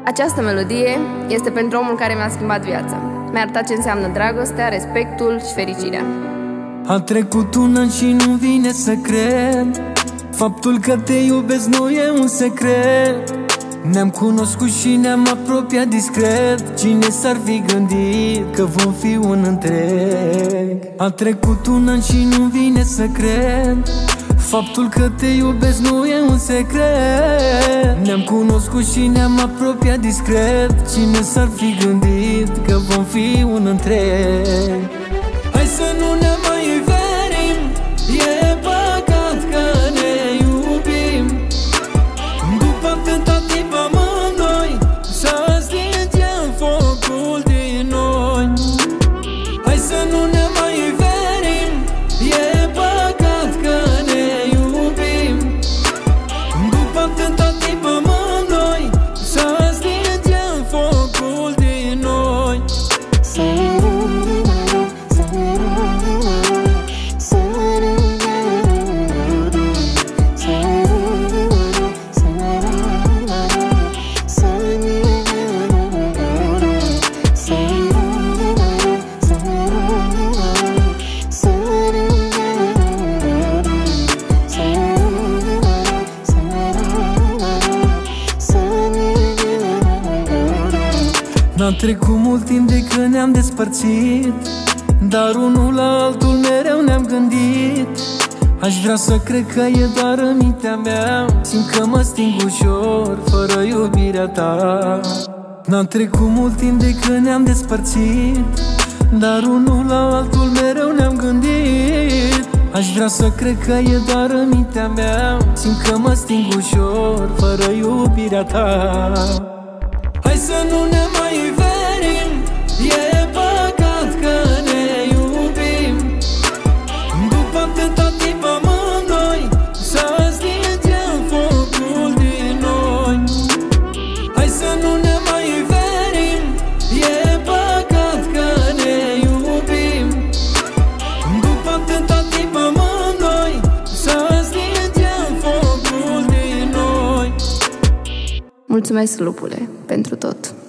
Această melodie este pentru omul care mi-a schimbat viața. Mi-a arătat ce înseamnă dragostea, respectul și fericirea. A trecut un an și nu vine să cred. Faptul că te iubesc nu e un secret. Ne-am cunoscut și ne-am apropiat discret. Cine s-ar fi gândit că vom fi un întreg? A trecut un an și nu vine să cred. Faptul că te iubesc nu e un secret. Ne-am cunoscut și ne-am apropiat discret. Cine s-ar fi gândit că vom fi un întreg? Hai să nu ne mai verim, e păcat că ne iubim. După atâta timp amândoi să stingem focul din noi. Hai să nu ne mai verim, e păcat că ne iubim. După atâta timp amândoi să stingem focul din noi. N-a trecut mult timp de când ne-am despărțit, dar unul la altul mereu ne-am gândit. Aș vrea să cred că e doar în mintea mea, simt că mă sting ușor fără iubirea ta. N-a trecut mult timp de când ne-am despărțit, dar unul la altul mereu ne-am gândit. Aș vrea să cred că e doar în mintea mea, simt că mă sting ușor fără iubirea ta. Hai să nu ne mai verim, e păcat că ne iubim. După atâta timp amândoi să stingem focul din noi. Hai să nu ne mai verim, e păcat că ne iubim. După atâta timp amândoi să stingem focul din noi. Mulțumesc, lupule, pentru tot.